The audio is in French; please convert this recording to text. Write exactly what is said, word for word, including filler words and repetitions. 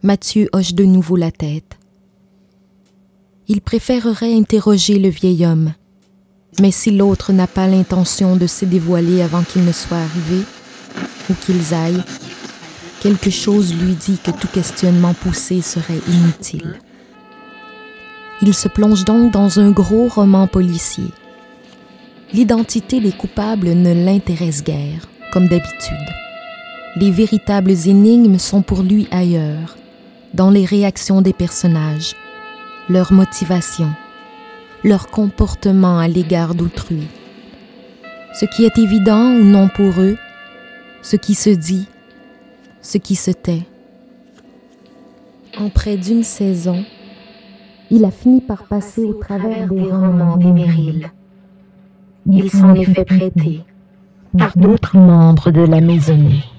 Mathieu hoche de nouveau la tête. Il préférerait interroger le vieil homme, mais si l'autre n'a pas l'intention de se dévoiler avant qu'il ne soit arrivé, ou qu'ils aillent, quelque chose lui dit que tout questionnement poussé serait inutile. Il se plonge donc dans un gros roman policier. L'identité des coupables ne l'intéresse guère, comme d'habitude. Les véritables énigmes sont pour lui ailleurs, dans les réactions des personnages, leurs motivations, leur comportement à l'égard d'autrui. Ce qui est évident ou non pour eux, ce qui se dit, ce qui se tait. En près d'une saison, il a fini par passer au travers des romans d'Emeril. Il s'en est fait prêter par d'autres membres de la maisonnée.